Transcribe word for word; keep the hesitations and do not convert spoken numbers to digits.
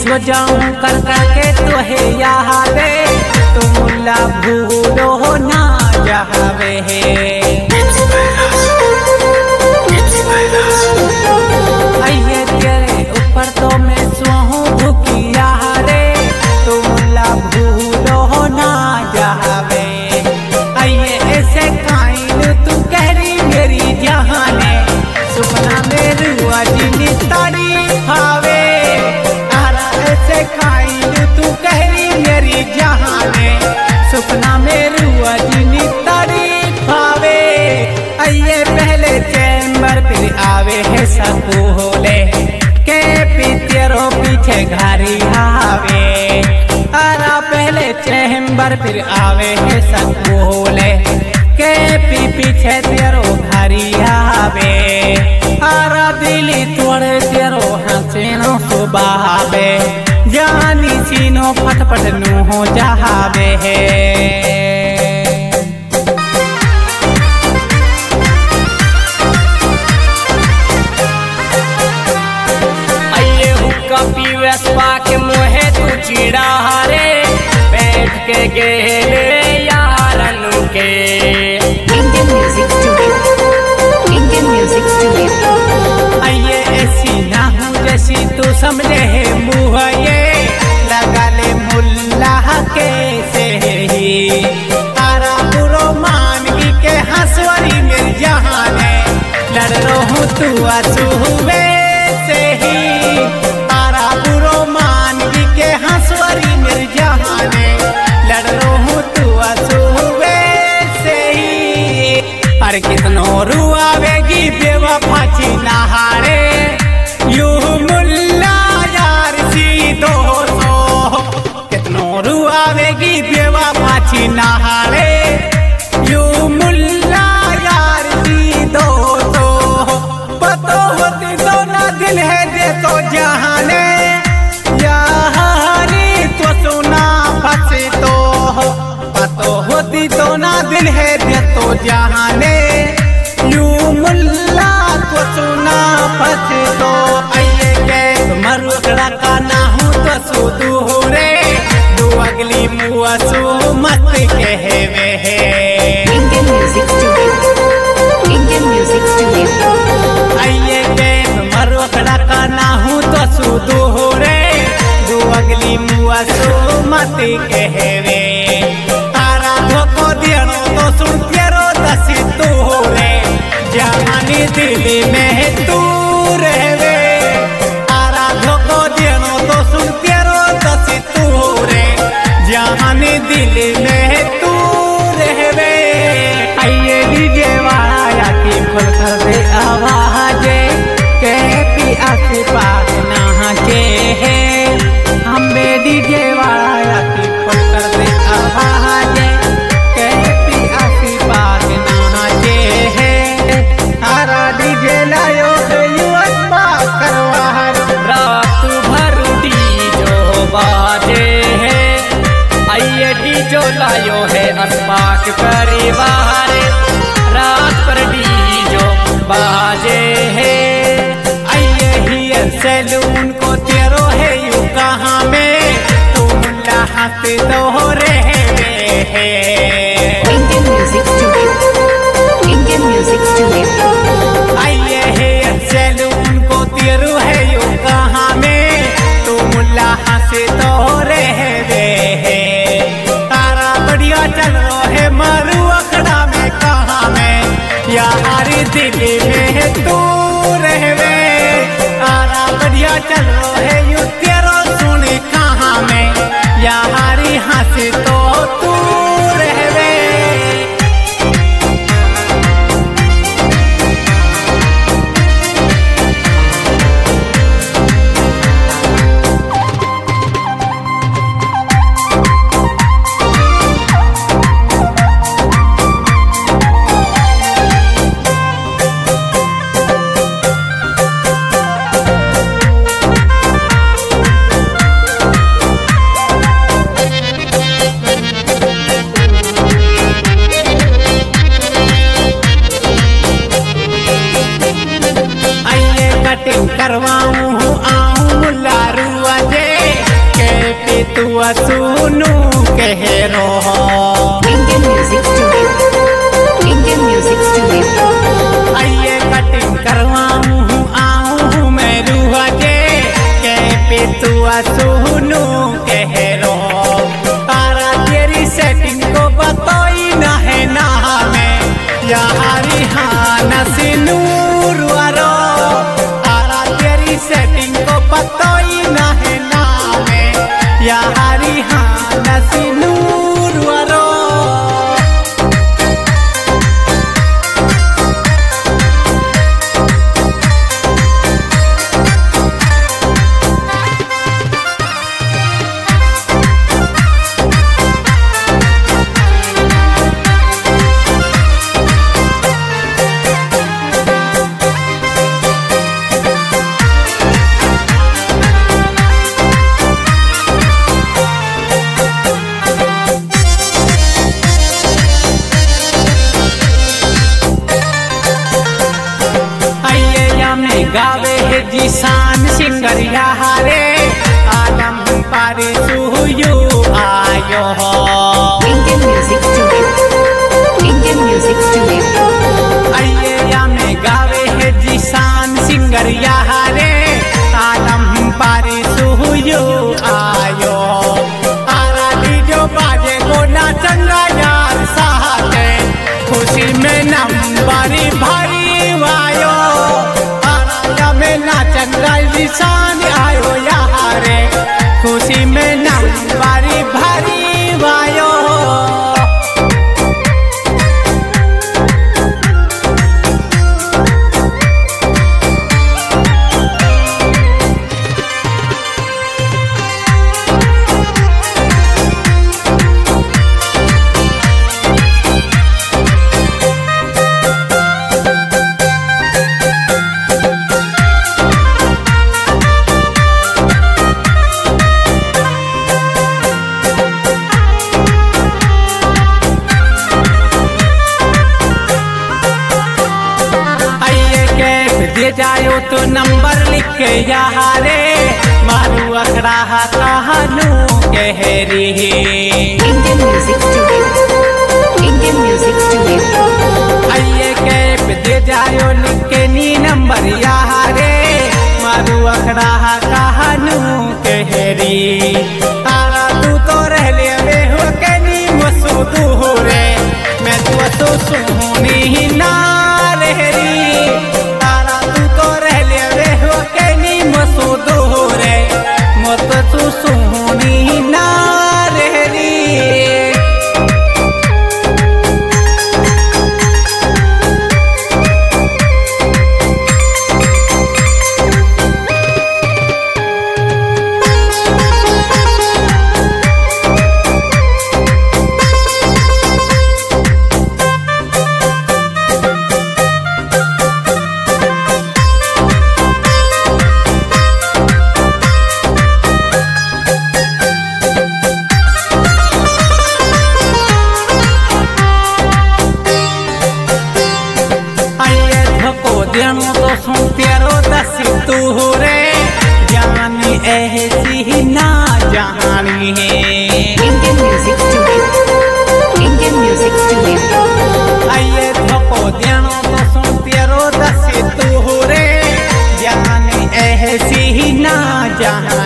सो जाऊं कर करके तो है यावे तो मुल्ला भूलो ना जावे आइए तेरे ऊपर तो मैं सोहूं भूखिया रे तो मुल्ला भूलो ना जावे आइए ऐसे काइन तू कह रही मेरी जहाने सुपना मेरी वाजिनी तारी हावे आरा ऐसे काइन तू कह रही मेरी जहाने सुपना मेरी वाजिनी तारी हावे आइए पहले चैम्बर फिर आवे है सकूले के पितेरो पीछे घारी हावे आरा पहले चैम्बर फिर आवे है सकूले के पी पीछे तेरो घारी आवे आरा दिली तोड़े तेरो हसीनो सुबावे जानी सीनो फटफट नू हो जावे है आइए हुक्का पीवे के मोहे तू चिड़ा रे बैठ के गेले यारन के Indian Music Studio. Indian Music Studio. आइए ऐसी ना हूँ जैसी तू समझे है मुँह ये लगा ले मुल्ला के से ही तारा बुरो मानगी के हंसवरी मिल जहाने लड़ रो हूँ तू असुवे से ही तारा बुरो मानगी के हंसवरी मिल जहाने लड़ रो हूँ तू असुवे से ही अरे कितनो रुआवेगी बेवफा नहारे यू मुल्ला यार सी दो सो कितनो रुआवेगी बेवफा नहारे यू मुल्ला यार सी दो सो पतो होती तो ना दिल है दे तो जहाने यारी तो सुना फंसे तो पतो होती तो ना दिल है दे तो जहाने यू मुल्ला तो सुना फंस तो आइए के मरुकड़ा का ना हूँ तो सुदू हो रे दो अगली मुआ सो मत कहवे है Indian Music Studio. Indian Music Studio. आइए के मरुकड़ा का ना हूँ तो सुदू हो रे दो अगली मुआ सो मत कहवे तारा धोको दियनो तो सुन तेरो दसी तू हो रे जहानी दिल में तू रहवे आरा धोको दियनो तो सुन तेरो दसी तू रे जहानी दिल में तू रहवे आइए डीजे वाला की फुल कर दे आवाजे के पी आसी पास नाचे है हम बे डीजे वाला की फुल कर दे आवाजे के पी आसी पास नाचे है आरा डीजे लायो युवक बा करवा रात भर डीजो बाजे है आइए डीजो लायो है अस्पाक परिवार रात पर डीजो बाजे है आइए ही सैलून को तेरो है यू कहाँ में तू मुल्ला हाथ तो रहवे है Indian Music Studio. Indian Music Studio. आइए है सैलून को तेरू है यू कहाँ में तू मुल्ला हंसे तो रहवे है तारा बढ़िया चल रो है मरु अखड़ा में कहाँ में यार दिल में तू रहवे तारा बढ़िया चल रो है यू तेरो सुने कहाँ में यारी हंसे तो तू रहवे करवाऊं हूँ आऊं मुल्ला रुआ जे तू सुनू कह रो Indian Music Studio. Indian Music Studio. आइए कटिंग करवाऊँ आऊँ मैं रूहा जे के पे तू सुनू कह रो तारा तेरी सेटिंग को बताई ना है ना में यारी हाँ नूर वारो तारा तेरी सेटिंग को बताई ना है ना में यारी हाँ नूर वारो गावे है जिसान सिंगर यारे आलम पारे सुयु आयो हो Indian Music Studio. Indian Music Studio. आइए या में गावे है जिसान सिंगर यारे आलम पारे सुयु आयो आरा डीजो बाजे को ना चंगा यार साथे खुशी में नंबरी भारी वायो चंद्रा निशान आयो यारे खुशी में ना बारी भारी वायो दे जायो तो नंबर लिख के यारे मारू अखड़ा कहानू कह रही Indian Music Studio. Indian Music Studio. आइए कैप दे जायो लिख के नी नंबर यारे मारू अखड़ा कहानू कह रही तारा तू तो रह ले वे हो के नी मसूदू हो रे मैं तो तो सुनी ना रहरी रे मत तू सुनी ना रहरी देनो तो सुन तेरो दस तू रे जानी ऐसी ना जानी है Indian Music Studio. Indian Music Studio. आइए धको देनो तो सुन तेरो दस तू रे जानी ऐसी ना जानी